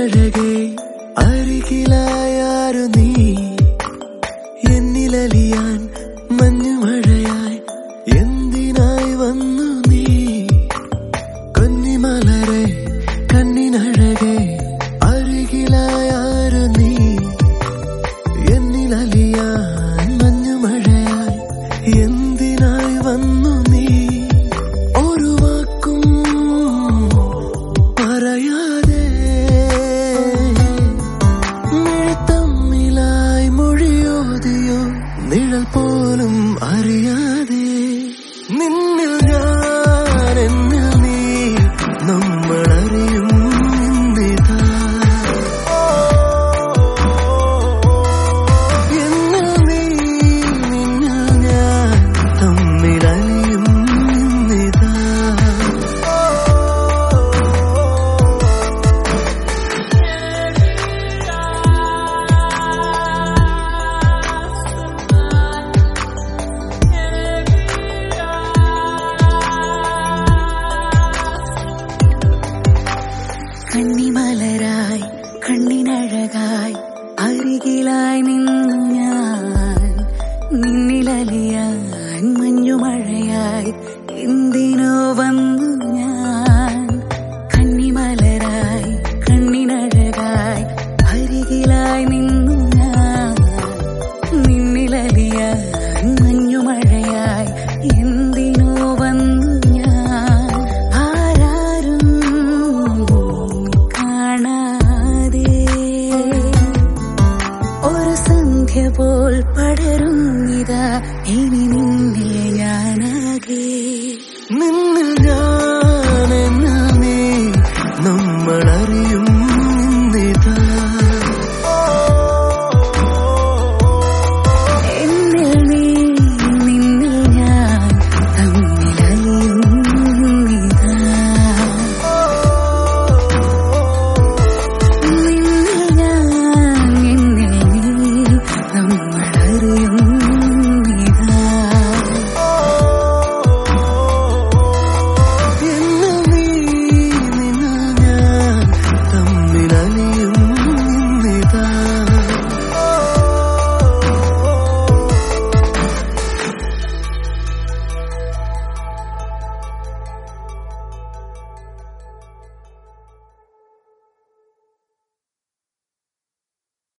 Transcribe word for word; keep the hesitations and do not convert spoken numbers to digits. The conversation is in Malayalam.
കണ്ണിനഴകെ അരികിലായാരു നീ എന്നിലലിയാൻ മഞ്ഞുമഴയായി എന്തിനായി വന്നു നീ കന്നിമലരെ കണ്ണിനഴകെ അരികിലായാരു നീ എന്നിലലിയാൻ മഞ്ഞുമഴയായി എന്തിനായി വന്നു നീ ഒരു വാക്കും പറയാതെ തമ്മിലായി മൊഴിയോതിയോ നിഴൽ പോലും അറിയാതെ നിന്നിൽ ഞാൻ എന്നിൽ നീ നമ്മളറിയും നിന്നിതാ എന്നിൽ നീ നിന്നിൽ ഞാൻ തമ്മിലറിയും നിന്നിതാ കണ്ണിമലരായി കണ്ണിനഴകായി അരികിലായി നിന്നു ഞാൻ നിന്നിലലിയാൻ മഞ്ഞുമഴയായി എന്തിനോ വന്നു ഞാൻ കണ്ണിമലരായി കണ്ണിനഴകായി അരികിലായി നിന്നു ഞാൻ നിന്നിലലിയാൻ മഞ്ഞുമഴയായി എന്തിനോ വന്നു ഞാൻ ആരാരും കാണാതെ ഒരു സന്ധ്യ പോൽ പടരും